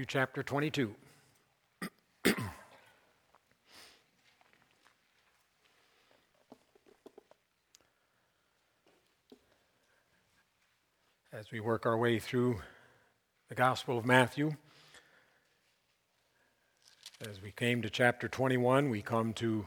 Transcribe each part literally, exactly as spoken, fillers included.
Matthew chapter twenty-two. As we work our way through the Gospel of Matthew, as we came to chapter twenty-one, we come to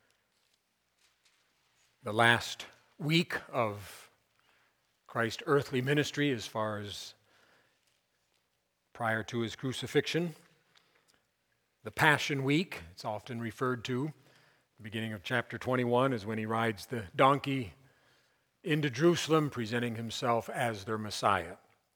the last week of Christ's earthly ministry as far as prior to his crucifixion. The Passion Week, it's often referred to. The beginning of chapter twenty-one is when he rides the donkey into Jerusalem, presenting himself as their Messiah.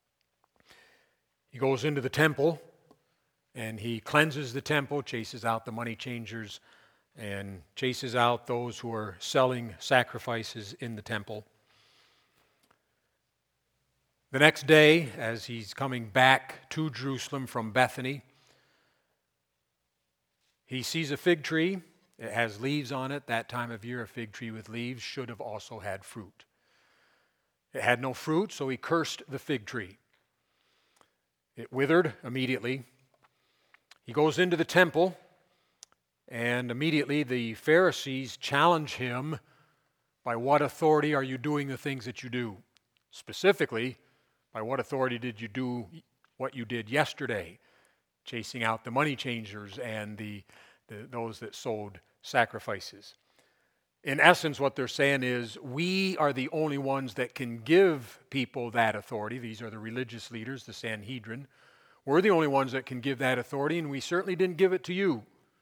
He goes into the temple, and he cleanses the temple, chases out the money changers, and chases out those who are selling sacrifices in the temple. The next day, as he's coming back to Jerusalem from Bethany, he sees a fig tree. It has leaves on it. That time of year, a fig tree with leaves should have also had fruit. It had no fruit, so he cursed the fig tree. It withered immediately. He goes into the temple, and immediately the Pharisees challenge him, by what authority are you doing the things that you do? Specifically, by what authority did you do what you did yesterday, chasing out the money changers and the, the those that sold sacrifices? In essence, what they're saying is, we are the only ones that can give people that authority. These are the religious leaders, the Sanhedrin. We're the only ones that can give that authority, and we certainly didn't give it to you.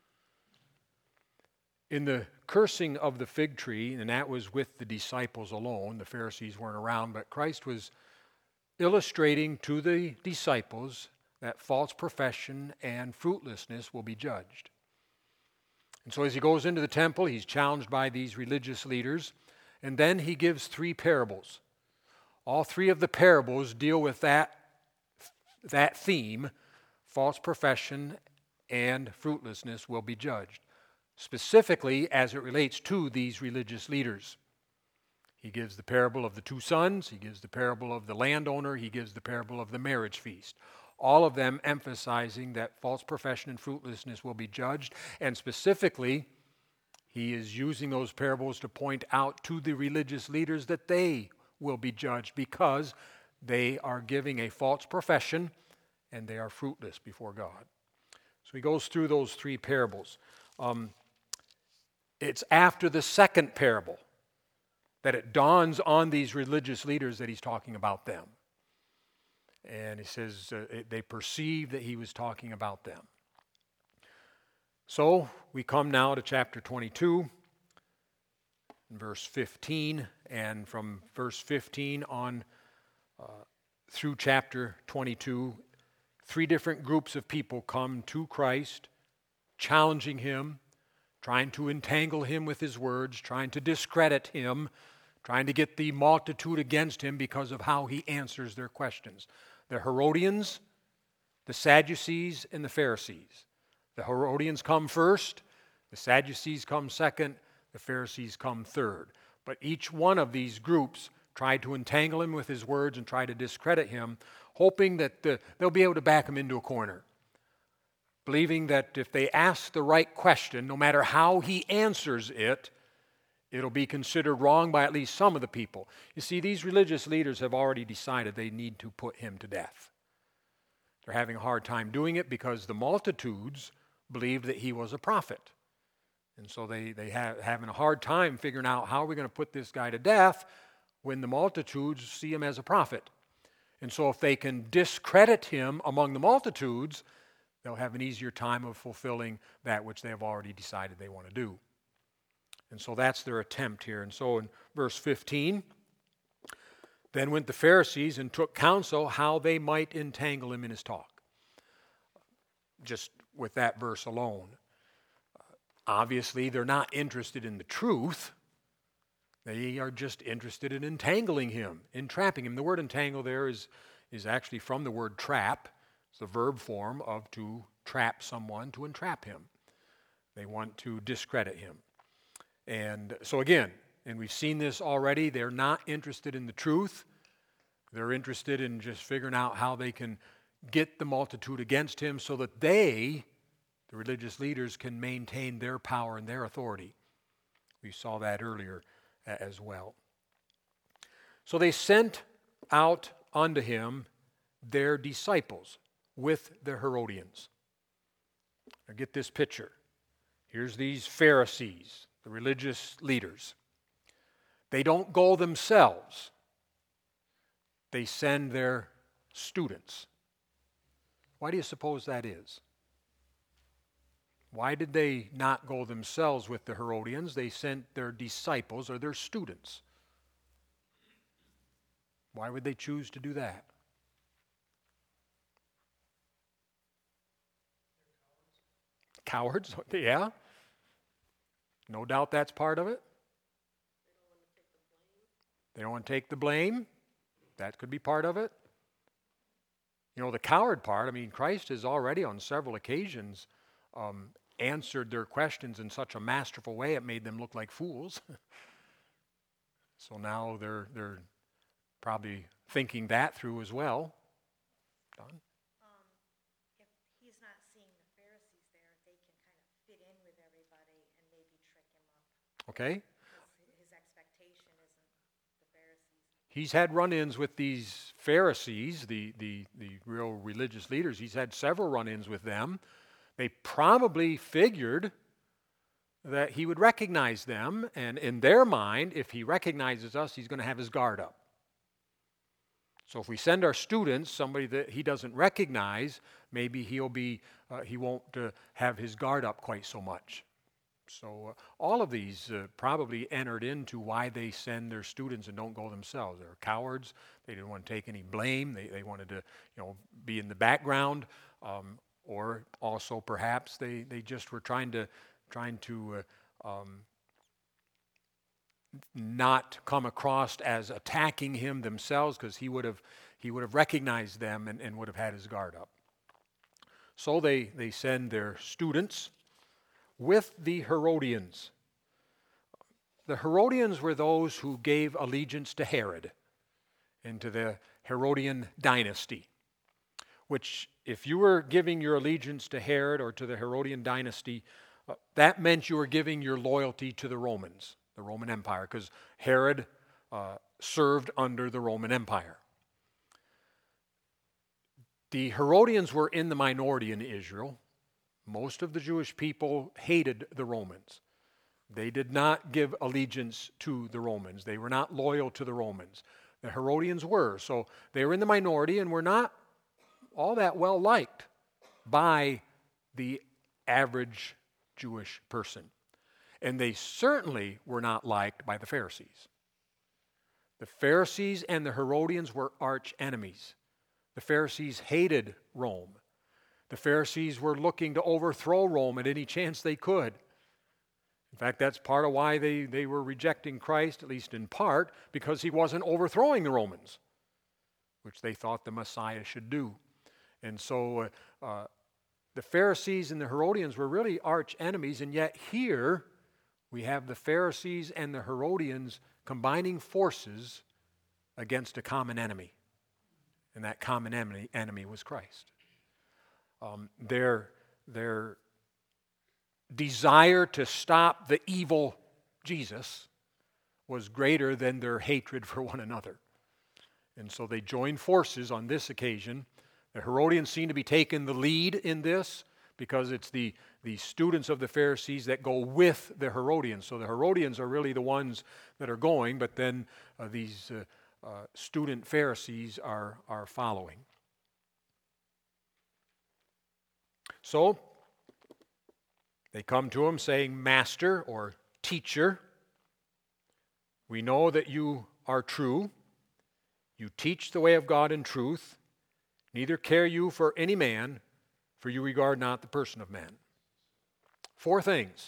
In the cursing of the fig tree, and that was with the disciples alone, the Pharisees weren't around, but Christ was illustrating to the disciples that false profession and fruitlessness will be judged. And so as he goes into the temple, he's challenged by these religious leaders, and then he gives three parables. All three of the parables deal with that, that theme: false profession and fruitlessness will be judged, specifically as it relates to these religious leaders. He gives the parable of the two sons, he gives the parable of the landowner, he gives the parable of the marriage feast. All of them emphasizing that false profession and fruitlessness will be judged, and specifically, he is using those parables to point out to the religious leaders that they will be judged because they are giving a false profession and they are fruitless before God. So he goes through those three parables. Um, it's after the second parable that it dawns on these religious leaders that he's talking about them. And he says uh, they perceived that he was talking about them. So we come now to chapter twenty-two, verse fifteen, and from verse fifteen on uh, through chapter twenty-two, three different groups of people come to Christ, challenging him, trying to entangle him with his words, trying to discredit him, trying to get the multitude against him because of how he answers their questions. The Herodians, the Sadducees, and the Pharisees. The Herodians come first, the Sadducees come second, the Pharisees come third. But each one of these groups tried to entangle him with his words and try to discredit him, hoping that the, they'll be able to back him into a corner, believing that if they ask the right question, no matter how he answers it, it'll be considered wrong by at least some of the people. You see, these religious leaders have already decided they need to put him to death. They're having a hard time doing it because the multitudes believed that he was a prophet. And so they, they have having a hard time figuring out how are we going to put this guy to death when the multitudes see him as a prophet. And so if they can discredit him among the multitudes, they'll have an easier time of fulfilling that which they have already decided they want to do. And so that's their attempt here. And so in verse fifteen, then went the Pharisees and took counsel how they might entangle him in his talk. Just with that verse alone. Obviously, they're not interested in the truth. They are just interested in entangling him, entrapping him. The word entangle there is, is actually from the word trap. It's the verb form of to trap someone, to entrap him. They want to discredit him. And so again, and we've seen this already, they're not interested in the truth. They're interested in just figuring out how they can get the multitude against him so that they, the religious leaders, can maintain their power and their authority. We saw that earlier as well. So they sent out unto him their disciples with the Herodians. Now get this picture. Here's these Pharisees, the religious leaders. They don't go themselves. They send their students. Why do you suppose that is? Why did they not go themselves with the Herodians? They sent their disciples or their students. Why would they choose to do that? Cowards? Yeah. No doubt that's part of it. They don't want to take the blame. That could be part of it. You know, the coward part, I mean, Christ has already on several occasions um, answered their questions in such a masterful way it made them look like fools. So now they're they're probably thinking that through as well. Don? Um, if he's not seeing the Pharisees there, they can kind of fit in with everybody and maybe trick him up. Okay. His, his expectation isn't the Pharisees. He's had run-ins with these Pharisees, the, the, the real religious leaders. He's had several run-ins with them. They probably figured that he would recognize them, and in their mind, if he recognizes us, he's going to have his guard up. So if we send our students, somebody that he doesn't recognize, maybe he'll be, uh, he won't uh, have his guard up quite so much. So uh, all of these uh, probably entered into why they send their students and don't go themselves. They're cowards. They didn't want to take any blame. They they wanted to, you know, be in the background, um, or also perhaps they, they just were trying to trying to uh, um, not come across as attacking him themselves, because he would have he would have recognized them and, and would have had his guard up. So they they send their students with the Herodians. The Herodians were those who gave allegiance to Herod and to the Herodian dynasty, which if you were giving your allegiance to Herod or to the Herodian dynasty, uh, that meant you were giving your loyalty to the Romans, the Roman Empire, because Herod uh, served under the Roman Empire. The Herodians were in the minority in Israel. Most of the Jewish people hated the Romans. They did not give allegiance to the Romans. They were not loyal to the Romans. The Herodians were. So they were in the minority and were not all that well liked by the average Jewish person. And they certainly were not liked by the Pharisees. The Pharisees and the Herodians were arch enemies. The Pharisees hated Rome. The Pharisees were looking to overthrow Rome at any chance they could. In fact, that's part of why they, they were rejecting Christ, at least in part, because he wasn't overthrowing the Romans, which they thought the Messiah should do. And so uh, uh, the Pharisees and the Herodians were really arch enemies, and yet here we have the Pharisees and the Herodians combining forces against a common enemy. And that common enemy, enemy was Christ. Um, their, their desire to stop the evil Jesus was greater than their hatred for one another. And so they joined forces on this occasion. The Herodians seem to be taking the lead in this because it's the, the students of the Pharisees that go with the Herodians. So the Herodians are really the ones that are going, but then uh, these uh, uh, student Pharisees are, are following. So they come to him saying, "Master," or "Teacher, we know that you are true. You teach the way of God in truth. Neither care you for any man, for you regard not the person of man." Four things.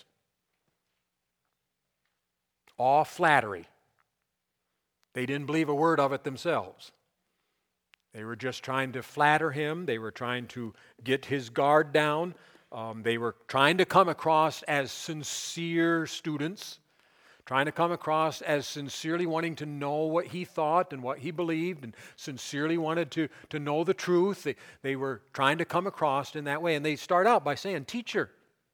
All flattery. They didn't believe a word of it themselves. They were just trying to flatter him. They were trying to get his guard down. Um, they were trying to come across as sincere students, trying to come across as sincerely wanting to know what he thought and what he believed and sincerely wanted to, to know the truth. They, they were trying to come across in that way. And they start out by saying, teacher,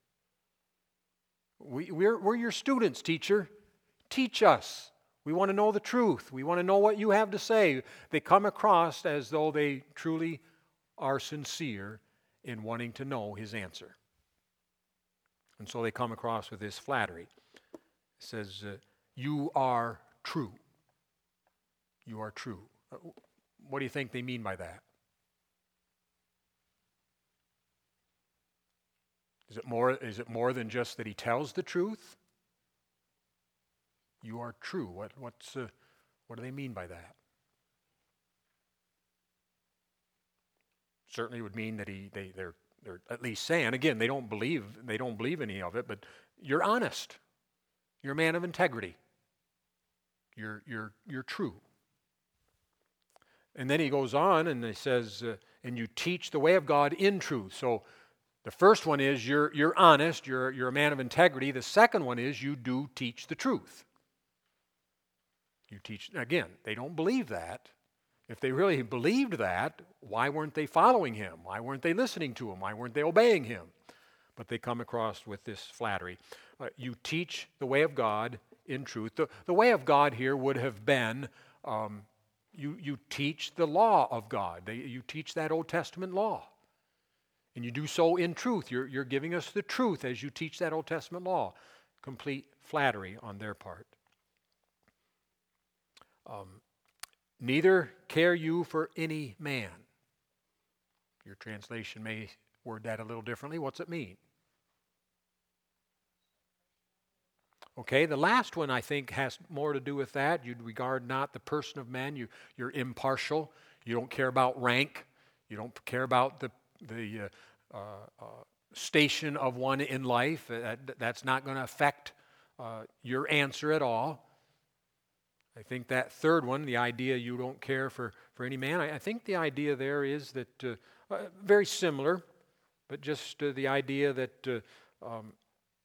we, we're, we're your students, teacher. Teach us. We want to know the truth. We want to know what you have to say. They come across as though they truly are sincere in wanting to know his answer. And so they come across with this flattery. It says, uh, you are true. You are true. Uh, what do you think they mean by that? Is it more, is it more than just that he tells the truth? You are true. What, what's, uh, what do they mean by that? Certainly would mean that he, they, they're, they're at least saying, again, they don't believe, they don't believe any of it, but you're honest. You're a man of integrity. You're, you're, you're true. And then he goes on and he says, uh, and you teach the way of God in truth. So the first one is you're, you're honest, you're, you're a man of integrity. The second one is you do teach the truth. You teach, again, they don't believe that. If they really believed that, why weren't they following him? Why weren't they listening to him? Why weren't they obeying him? But they come across with this flattery. Uh, you teach the way of God in truth. The, the way of God here would have been um, you, you teach the law of God. They, you teach that Old Testament law. And you do so in truth. You're, you're giving us the truth as you teach that Old Testament law. Complete flattery on their part. Um, Neither care you for any man. Your translation may word that a little differently. What's it mean? Okay, the last one I think has more to do with that. You regard not the person of men. You, you're impartial. You don't care about rank. You don't care about the, the uh, uh, station of one in life. That, that's not going to affect uh, your answer at all. I think that third one, the idea you don't care for, for any man, I, I think the idea there is that, uh, uh, very similar, but just uh, the idea that uh, um,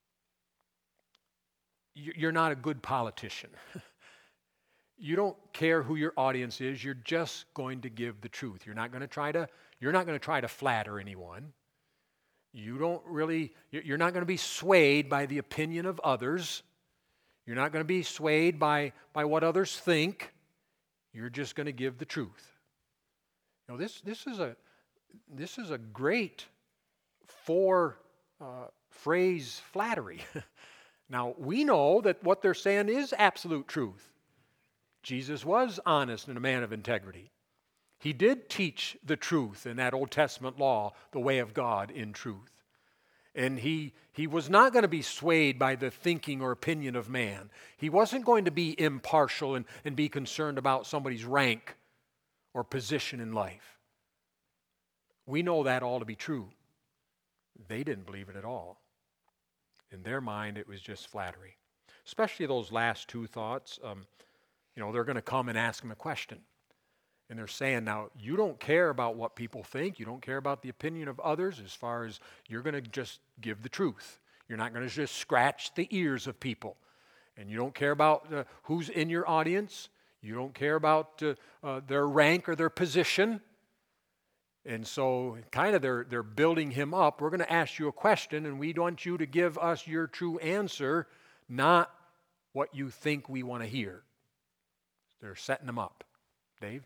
you, you're not a good politician. You don't care who your audience is, you're just going to give the truth. You're not going to try to, you're not going to try to flatter anyone. You don't really, you're not going to be swayed by the opinion of others. You're not going to be swayed by, by what others think. You're just going to give the truth. You know, this, this, is, a, this is a great four uh, phrase flattery. Now, we know that what they're saying is absolute truth. Jesus was honest and a man of integrity. He did teach the truth in that Old Testament law, the way of God in truth. And he, he was not going to be swayed by the thinking or opinion of man. He wasn't going to be impartial and, and be concerned about somebody's rank or position in life. We know that all to be true. They didn't believe it at all. In their mind, it was just flattery. Especially those last two thoughts. Um, you know, they're going to come and ask him a question. And they're saying, now, you don't care about what people think. You don't care about the opinion of others as far as you're going to just give the truth. You're not going to just scratch the ears of people. And you don't care about uh, who's in your audience. You don't care about uh, uh, their rank or their position. And so kind of they're, they're building him up. We're going to ask you a question, and we want you to give us your true answer, not what you think we want to hear. They're setting him up. Dave?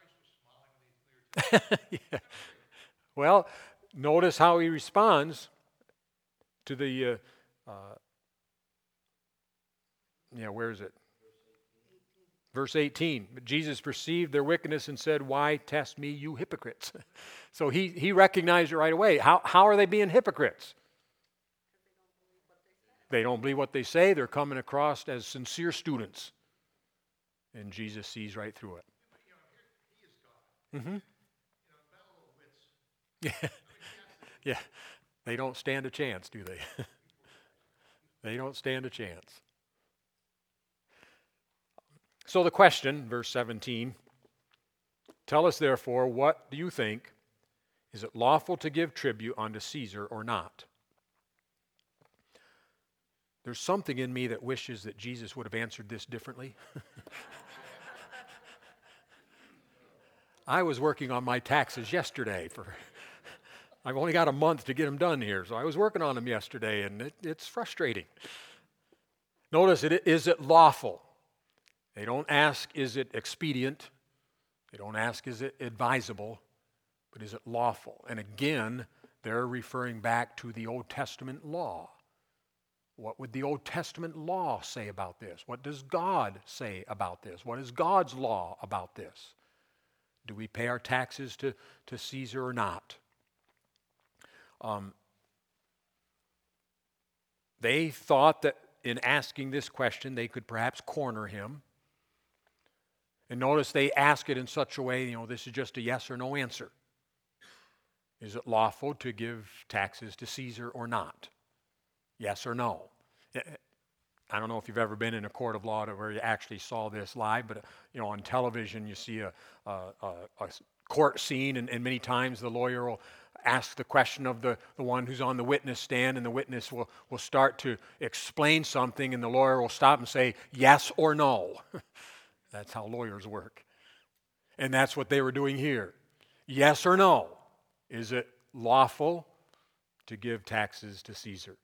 Yeah. Well, notice how he responds to the, uh, uh, yeah, where is it? Verse eighteen. But Jesus perceived their wickedness and said, why test me, you hypocrites? So he, he recognized it right away. How, how are they being hypocrites? They don't believe what they say. They're coming across as sincere students. And Jesus sees right through it. Mm-hmm. Yeah. Yeah. They don't stand a chance, do they? They don't stand a chance. So the question, verse seventeen, tell us therefore, what do you think? Is it lawful to give tribute unto Caesar or not? There's something in me that wishes that Jesus would have answered this differently. I was working on my taxes yesterday. For I've only got a month to get them done here, so I was working on them yesterday, and it, it's frustrating. Notice, it, is it lawful? They don't ask, is it expedient? They don't ask, is it advisable? But is it lawful? And again, they're referring back to the Old Testament law. What would the Old Testament law say about this? What does God say about this? What is God's law about this? Do we pay our taxes to, to Caesar or not? Um, they thought that in asking this question, they could perhaps corner him. And notice they ask it in such a way, you know, this is just a yes or no answer. Is it lawful to give taxes to Caesar or not? Yes or no? I don't know if you've ever been in a court of law where you actually saw this live, but you know, on television you see a, a, a, a court scene, and, and many times the lawyer will ask the question of the, the one who's on the witness stand, and the witness will, will start to explain something, and the lawyer will stop and say, yes or no. That's how lawyers work. And that's what they were doing here. Yes or no? Is it lawful to give taxes to Caesar?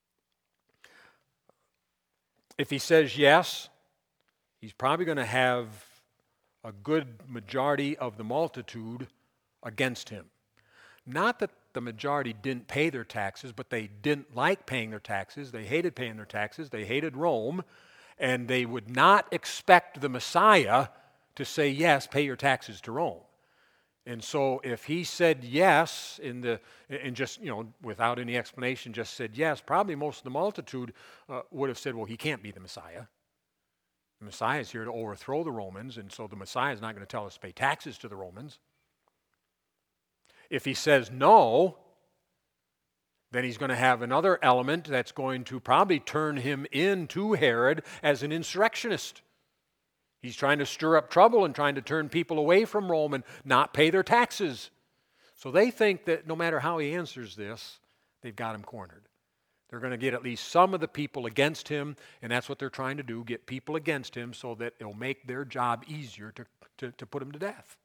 If he says yes, he's probably going to have a good majority of the multitude against him. Not that the majority didn't pay their taxes, but they didn't like paying their taxes. They hated paying their taxes. They hated Rome. And they would not expect the Messiah to say, yes, pay your taxes to Rome. And so if he said yes in the and just, you know, without any explanation, just said yes, probably most of the multitude uh, would have said, well, he can't be the Messiah. The Messiah is here to overthrow the Romans, and so the Messiah is not going to tell us to pay taxes to the Romans. If he says no, then he's going to have another element that's going to probably turn him into Herod as an insurrectionist. He's trying to stir up trouble and trying to turn people away from Rome and not pay their taxes. So they think that no matter how he answers this, they've got him cornered. They're going to get at least some of the people against him, and that's what they're trying to do, get people against him so that it'll make their job easier to, to, to put him to death.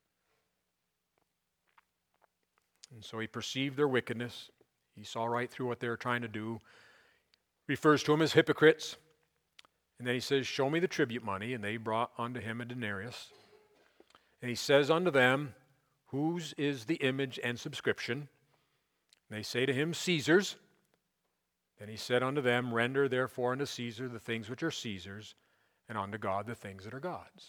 And so he perceived their wickedness. He saw right through what they were trying to do. Refers to them as hypocrites. And then he says, show me the tribute money. And they brought unto him a denarius. And he says unto them, whose is the image and subscription? And they say to him, Caesar's. Then he said unto them, render therefore unto Caesar the things which are Caesar's, and unto God the things that are God's.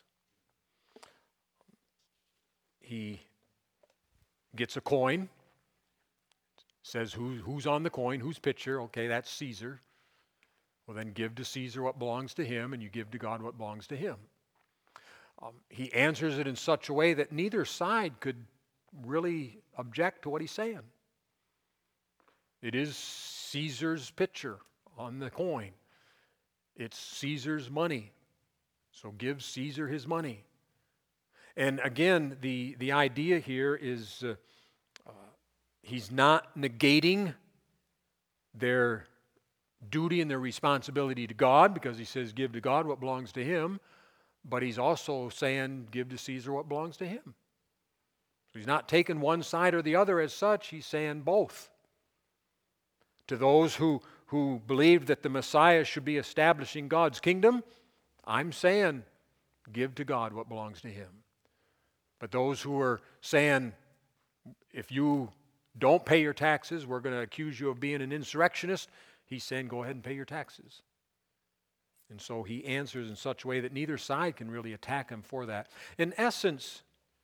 He gets a coin. Says who, who's on the coin, whose picture. Okay, that's Caesar. Well, then give to Caesar what belongs to him, and you give to God what belongs to him. Um, he answers it in such a way that neither side could really object to what he's saying. It is Caesar's picture on the coin. It's Caesar's money. So give Caesar his money. And again, the, the idea here is uh, uh, he's not negating their duty and their responsibility to God, because he says give to God what belongs to him, but he's also saying give to Caesar what belongs to him. So he's not taking one side or the other as such, he's saying both. To those who, who believe that the Messiah should be establishing God's kingdom, I'm saying give to God what belongs to him. But those who are saying if you don't pay your taxes, we're going to accuse you of being an insurrectionist, he's saying go ahead and pay your taxes. And so he answers in such a way that neither side can really attack him for that. In essence,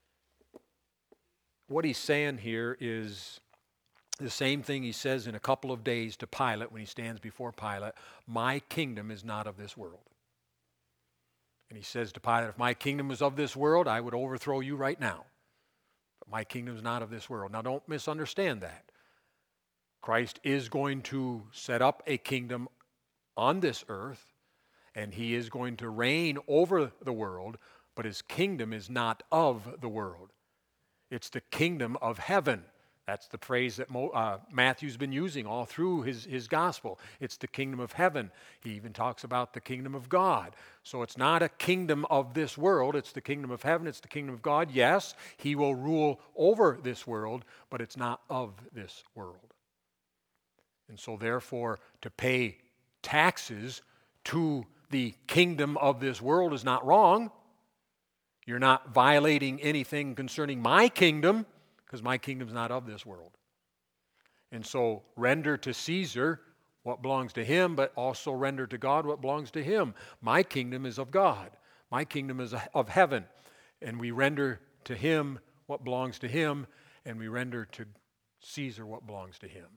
what he's saying here is the same thing he says in a couple of days to Pilate when he stands before Pilate. My kingdom is not of this world. And he says to Pilate, if my kingdom was of this world, I would overthrow you right now. But my kingdom is not of this world. Now don't misunderstand that. Christ is going to set up a kingdom on this earth, and he is going to reign over the world, but his kingdom is not of the world. It's the kingdom of heaven That's the phrase that Mo, uh, Matthew's been using all through his, his gospel. It's the kingdom of heaven. He even talks about the kingdom of God. So it's not a kingdom of this world. It's the kingdom of heaven. It's the kingdom of God. Yes, he will rule over this world, but it's not of this world. And so therefore, to pay taxes to the kingdom of this world is not wrong. You're not violating anything concerning my kingdom, because my kingdom's not of this world. And so render to Caesar what belongs to him, but also render to God what belongs to him. My kingdom is of God. My kingdom is of heaven. And we render to him what belongs to him, and we render to Caesar what belongs to him.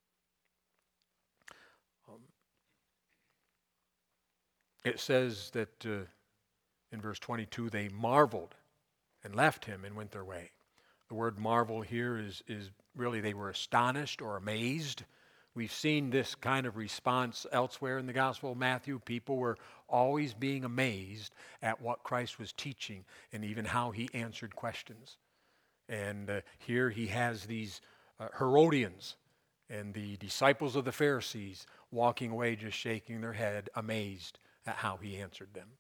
Um, it says that uh, in verse twenty-two, they marveled and left him and went their way. The word marvel here is, is really they were astonished or amazed. We've seen this kind of response elsewhere in the Gospel of Matthew. People were always being amazed at what Christ was teaching and even how he answered questions. And uh, here he has these uh, Herodians and the disciples of the Pharisees walking away just shaking their head, amazed at how he answered them.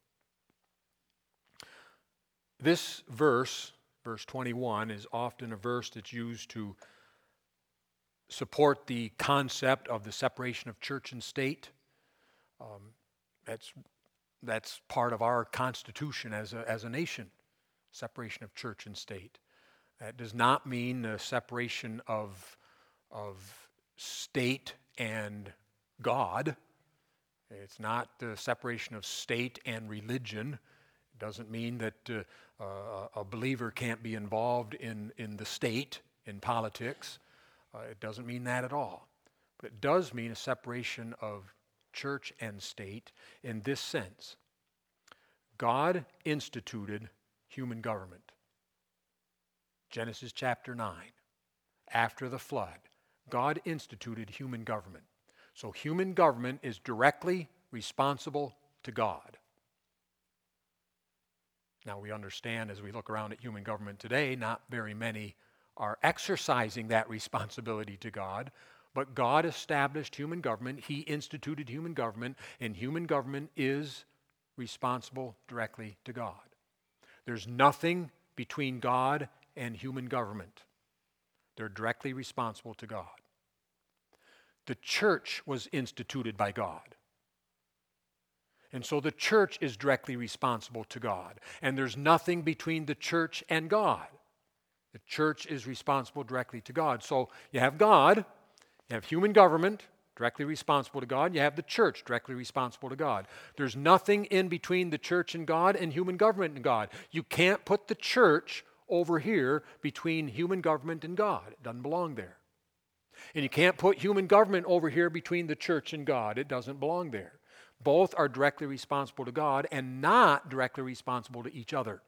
This verse, verse twenty-one, is often a verse that's used to support the concept of the separation of church and state. Um, that's, that's part of our constitution as a, as a nation, separation of church and state. That does not mean the separation of, of state and God. It's not the separation of state and religion. It doesn't mean that uh, uh, a believer can't be involved in, in the state, in politics. Uh, it doesn't mean that at all. But it does mean a separation of church and state in this sense. God instituted human government. Genesis chapter nine. After the flood, God instituted human government. So human government is directly responsible to God. Now we understand as we look around at human government today, not very many are exercising that responsibility to God, but God established human government, he instituted human government, and human government is responsible directly to God. There's nothing between God and human government. They're directly responsible to God. The church was instituted by God. And so the church is directly responsible to God. And there's nothing between the church and God. The church is responsible directly to God. So you have God, you have human government, directly responsible to God. You have the church, directly responsible to God. There's nothing in between the church and God and human government and God. You can't put the church over here between human government and God. It doesn't belong there. And you can't put human government over here between the church and God. It doesn't belong there. Both are directly responsible to God and not directly responsible to each other.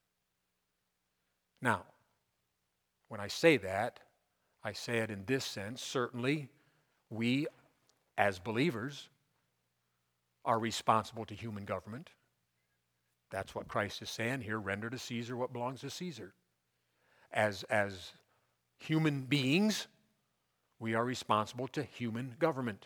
Now, when I say that, I say it in this sense. Certainly, we as believers are responsible to human government. That's what Christ is saying here, render to Caesar what belongs to Caesar. As, as human beings, we are responsible to human government.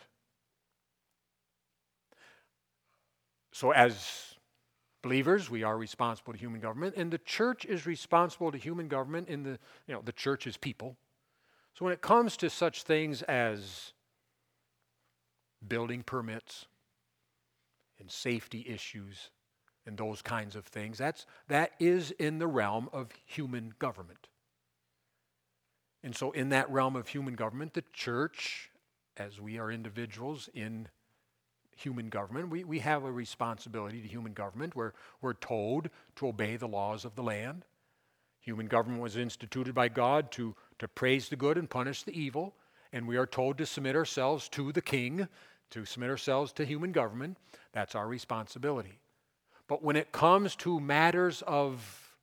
So as believers, we are responsible to human government, and the church is responsible to human government in the, you know, the church is people. So when it comes to such things as building permits and safety issues and those kinds of things, that's, that is in the realm of human government. And so in that realm of human government, the church, as we are individuals in human government, we, we have a responsibility to human government. We're, we're told to obey the laws of the land. Human government was instituted by God to, to praise the good and punish the evil, and we are told to submit ourselves to the king, to submit ourselves to human government. That's our responsibility. But when it comes to matters of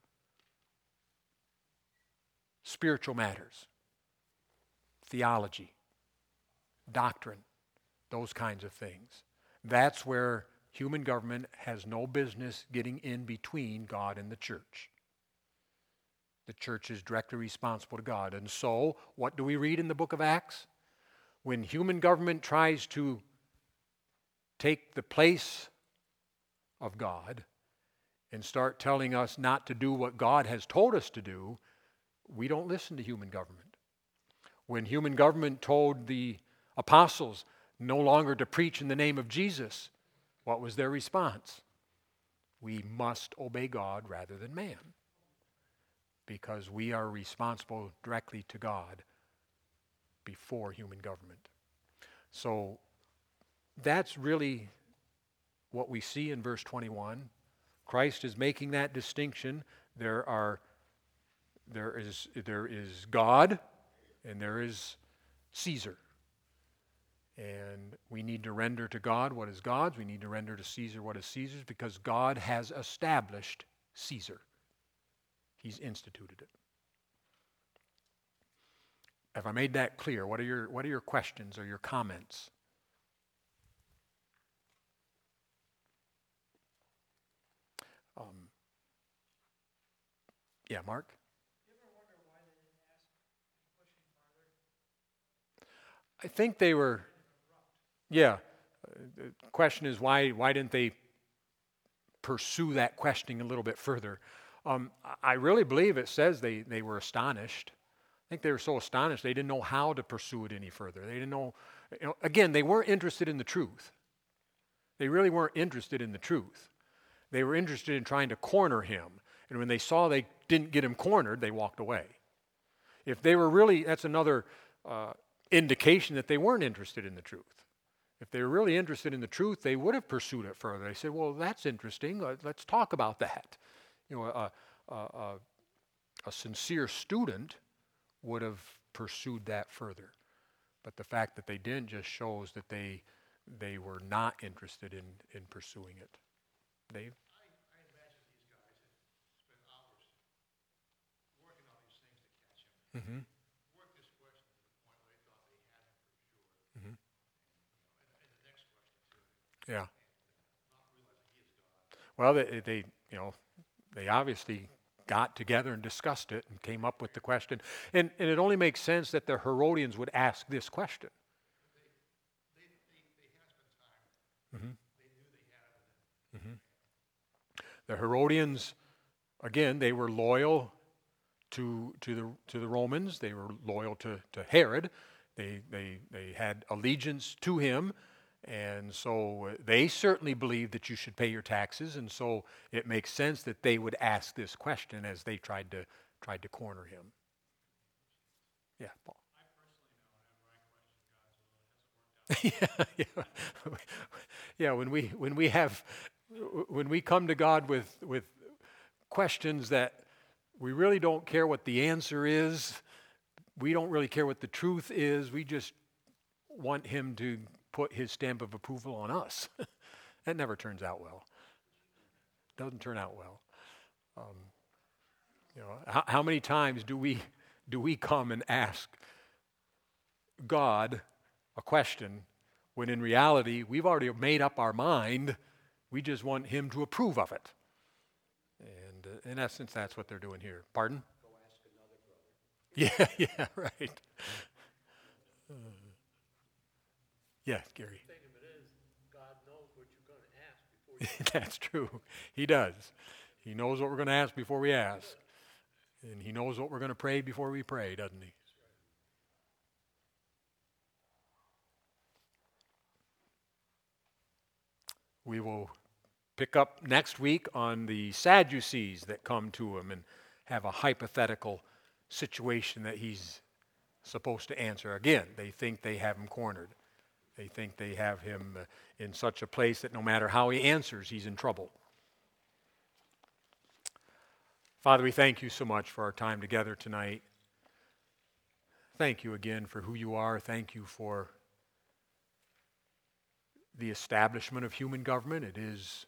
spiritual matters, theology, doctrine, those kinds of things, that's where human government has no business getting in between God and the church. The church is directly responsible to God. And so, what do we read in the book of Acts? When human government tries to take the place of God and start telling us not to do what God has told us to do, we don't listen to human government. When human government told the apostles no longer to preach in the name of Jesus, what was their response? We must obey God rather than man, because we are responsible directly to God before human government. So that's really what we see in verse twenty-one. Christ is making that distinction. There are there is there is God and there is Caesar. And we need to render to God what is God's. We need to render to Caesar what is Caesar's, because God has established Caesar. He's instituted it. Have I made that clear? What are your what are your questions or your comments? Um, yeah, Mark? Do you ever wonder why they didn't ask pushing farther? I think they were, yeah. Uh, The question is why why didn't they pursue that questioning a little bit further? Um, I really believe it says they, they were astonished. I think they were so astonished they didn't know how to pursue it any further. They didn't know, you know, again, they weren't interested in the truth. They really weren't interested in the truth. They were interested in trying to corner him. And when they saw they didn't get him cornered, they walked away. If they were really, that's another uh, indication that they weren't interested in the truth. If they were really interested in the truth, they would have pursued it further. They said, well, that's interesting. Uh, let's talk about that. You know, a, a, a, a sincere student would have pursued that further. But the fact that they didn't just shows that they they were not interested in, in pursuing it. Dave? I, I imagine these guys had spent hours working on these things to catch him. Mm-hmm. Worked this question to the point where they thought they had him for sure. Mm-hmm. And, you know, and, and the next question too. Yeah. And not realizing he is God. Well, they, they, you know, they obviously got together and discussed it and came up with the question. And, and it only makes sense that the Herodians would ask this question. They, they, they had spent time. Mm-hmm. They knew they had it. Mm-hmm. The Herodians, again, they were loyal to to the to the Romans. They were loyal to, to Herod. They they they had allegiance to him, and so they certainly believed that you should pay your taxes. And so it makes sense that they would ask this question as they tried to tried to corner him. Yeah, Paul. yeah, yeah, yeah. When we when we have when we come to God with with questions that we really don't care what the answer is, we don't really care what the truth is. We just want Him to put His stamp of approval on us. That never turns out well. Doesn't turn out well. Um, you know, how, how many times do we do we come and ask God a question when in reality we've already made up our mind? We just want Him to approve of it. And uh, in essence, that's what they're doing here. Pardon? Go ask another brother. Yeah, yeah, right. Uh, yeah, Gary. The thing of it is, God knows what you're going to ask before you That's true. He does. He knows what we're going to ask before we ask. And He knows what we're going to pray before we pray, doesn't He? We will pick up next week on the Sadducees that come to him and have a hypothetical situation that he's supposed to answer. Again, they think they have him cornered. They think they have him uh, in such a place that no matter how he answers, he's in trouble. Father, we thank you so much for our time together tonight. Thank you again for who you are. Thank you for the establishment of human government. It is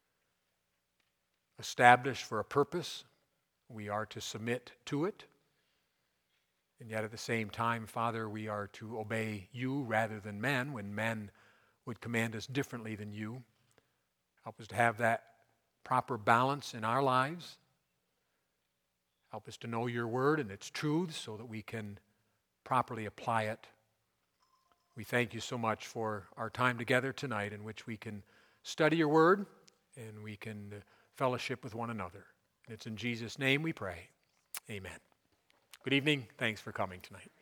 established for a purpose. We are to submit to it. And yet at the same time, Father, we are to obey you rather than men when men would command us differently than you. Help us to have that proper balance in our lives. Help us to know your word and its truths so that we can properly apply it. We thank you so much for our time together tonight in which we can study your word and we can fellowship with one another. And it's in Jesus' name we pray. Amen. Good evening. Thanks for coming tonight.